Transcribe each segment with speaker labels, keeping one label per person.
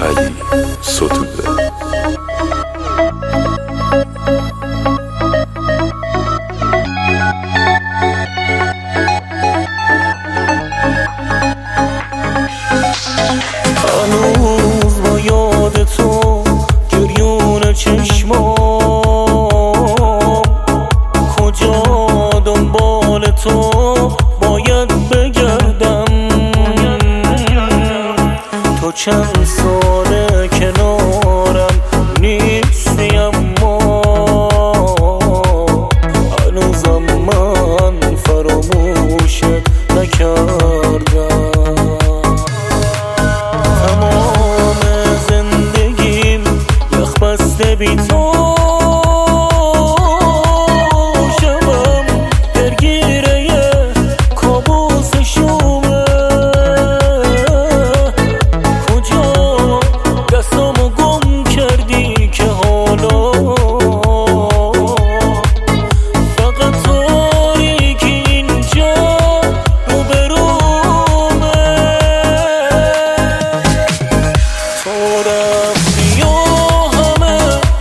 Speaker 1: علی ستوده.
Speaker 2: هنوز با یاد تو گریون چشمام، کجا دنبال تو باید بگردم. تو چند ساله کنارم نیستی، اما هنوزم من فراموشت نکردم. تمام زندگیم یخ بسته بی تو، شبم درگیره کابوس شومه. کجا دستامو گم کردی که حالا فقط تاریکی اینجا روبرومه. تو رفتی و همه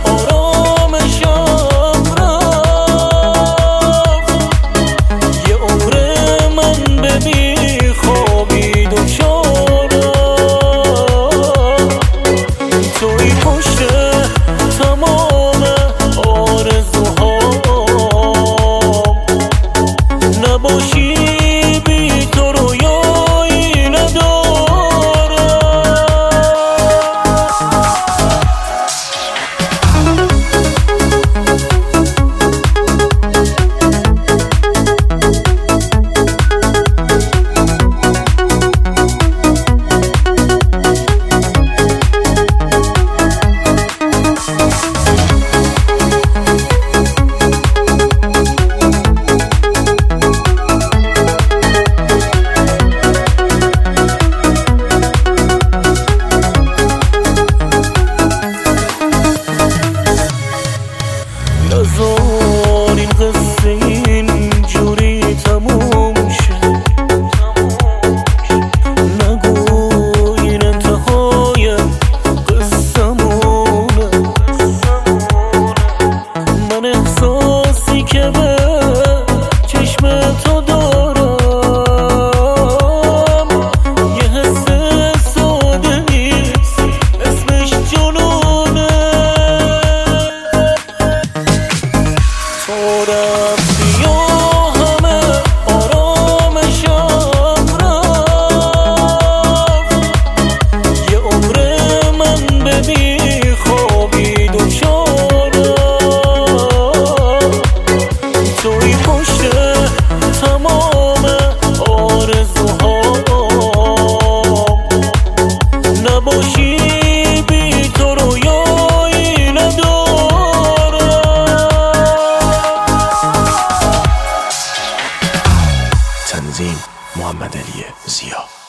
Speaker 2: آرامشم رفت، یه عمر من به بی خوابی دوچارم. توی پشت تمام آرزوهام، نباشی بی تو رویایی ندارم. نذار این قصه اینجوری تموم شه، نگو این انتهای قصه‌مونه. من احساسی که به چشم تو دارم، یه حس ساده نیست، اسمش جنونه. تو رفتی و همه آرامشم رفت، یه عمر من به بی خوابی دوچارم. توی پشت تمام آرزوهام، نباشی بی تو رویایی ندارم.
Speaker 3: تنظیم محمد علی زیا.